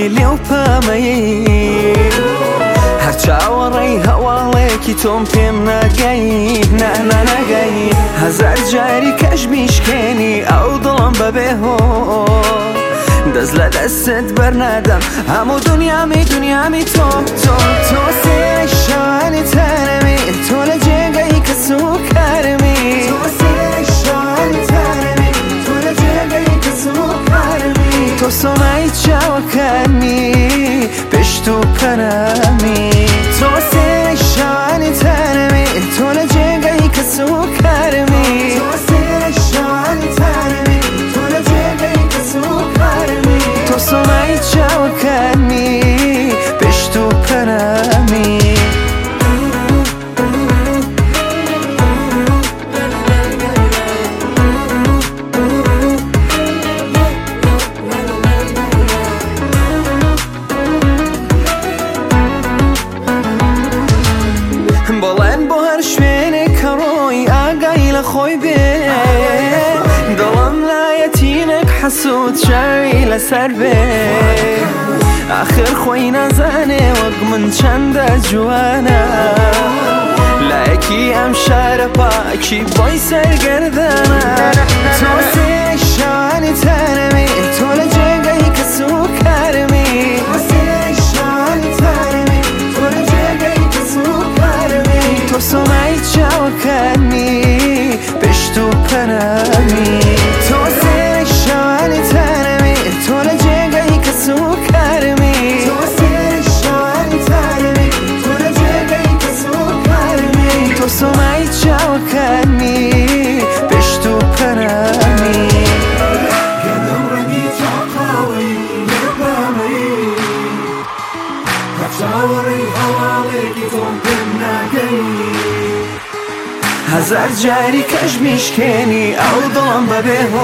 لێو پەمەیی هەر چاوەڕێی هەواڵێکی تۆم پێم ناگەی نەگەی هەزار جاری کەش میشکێنی ئەو دڵم بەبێ هۆ دەست لە دەستت بەرنادەم هەموو دنیامی تۆ سێ شانی تەنەمی تۆ لە جێگەی کەس و کارمی تۆ سۆمای چاوەکانی پشت و پەنامی تۆ سێ شانی تەنەمی تۆ لە جێگەی کەس و کارمی تۆ سۆمای چاوەکانی پشت و پەنامی بەڵێن بۆ هەر شوێنێک کە ڕۆی ئاگای لە خۆی بێ دڵم لایەتینێک حەسوود چاوی لەسەر بێ ئاخر خۆی نازانێ وەک من چەندە جوانە لایەکی ئەم شارە پاکی بۆی سەرگەردانە تۆ سێ شانی تەنەمی تۆ لە جێگەی کەس و کارمی تۆ سۆمای چاوەکانی پشت و پەنامی تۆ سێ شانی تەنەمی تۆ لە جێگەی کەس و کارمی تۆ سۆمای چاوەکانی پشت و پەنامی گەلەم ڕەنگی چاقاوەی لێپەمەیی هەر چاوەڕێی هەواڵێکی تۆم پێم ناگەی هەزار جاری کەش میشکێنی ئەو دڵم بەبێ هۆ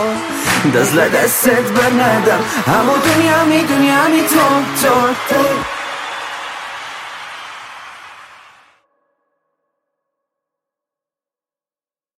دەست لە دەستت بەرنادەم هەموو دنیامی تۆ